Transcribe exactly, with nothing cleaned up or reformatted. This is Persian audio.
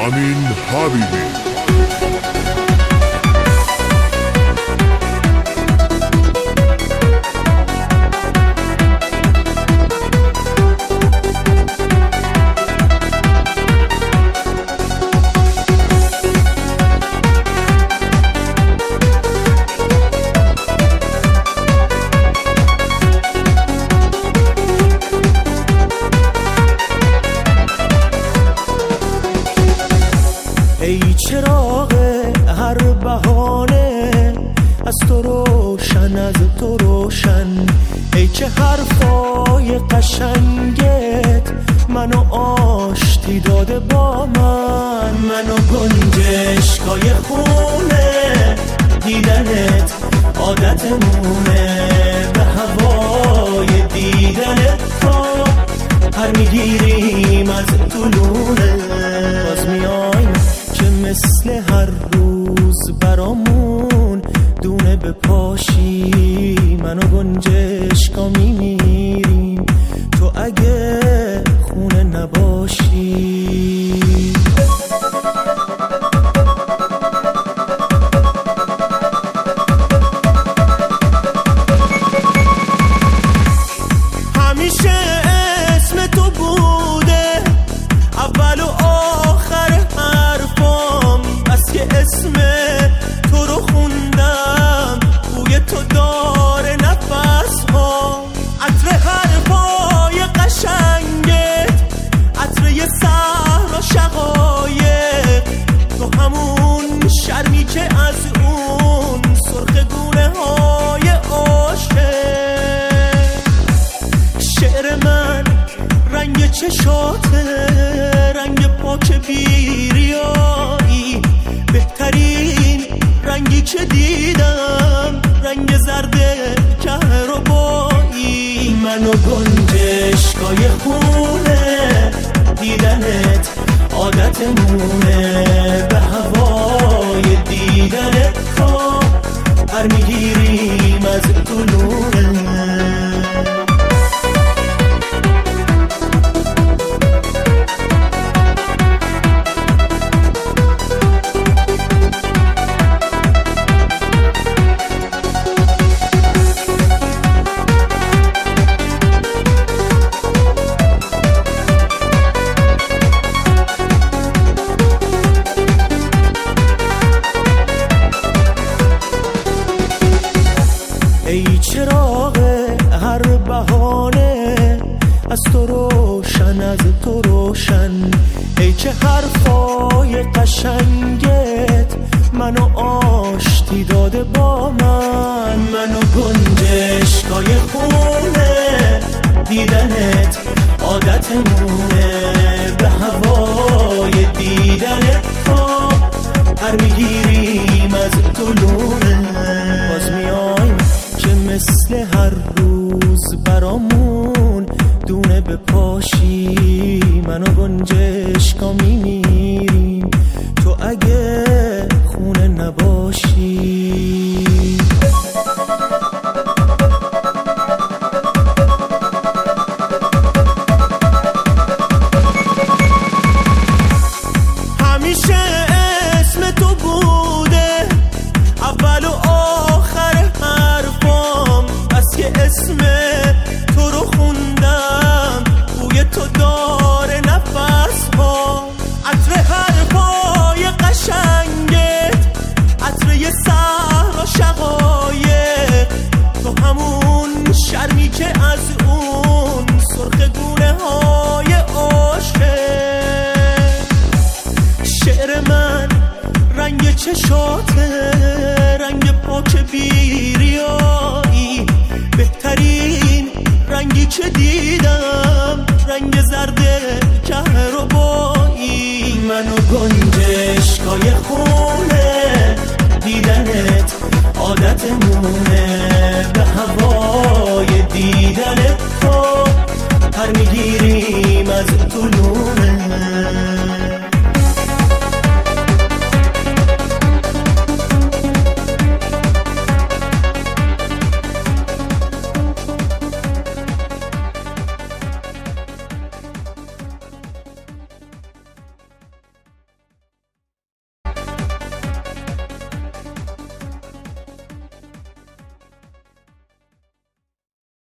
امین حبیبی. ای چراغ هر بهانه از تو روشن، از تو روشن. ای چه حرفای قشنگت منو آشتی داده با من. منو گنجشکای خونه دیدنت عادتمونه، به هوای دیدنت تا هر میگیریم از طولونه. باز میایم که مثل هر روز برامون دونه بپاشی. منو گنجشکا میمیریم تو اگه خونه نباشی. همیشه اسم تو بوده اول و آخر حرفام، بس که اسم تو رو خوندم بوی تو داره نفس ها. عطر حرفای قشنگت، عطر یه صحرا شقایق، تو همون شرمی که از اون سرخ گونه های عاشق. شعر من رنگ چشاته، رنگ پاک بیریایی، بهترین رنگی که دیدم رنگ زرد کهربایی. منو گنجشکای خونه دیدنت عادتمونه، به هوای دیدنت تا هر میگیریم از طولونه. ای چراغ هر بهانه از تو روشن، از تو روشن. ای چه حرفای قشنگت منو آشتی داده با من. منو گنجشکای خونه دیدنت عادتمونه، به هوای دیدنت تا هر میگیریم از طولونه. باز میایم که مثل هر روز برامون دونه بپاشی. منو گنجشکا میمیریم تو اگه خونه نباشی. همیشه اسم تو بوده اول و آخر حرفام، بس که اسم تو رو خوندم بوی تو داره نفس ها. عطر حرفای قشنگت، عطر یه صحرا شقایق، تو همون شرمی که از اون سرخ گونه های عاشق. شعر من رنگ چشاته، رنگ پاک بیریایی، بهترین رنگی که دیدم رنگ زرد کهربایی. منو گنجشکای خونه دیدنت عادتمونه، به هوای دیدنت تا هر میگیریم از طولونه.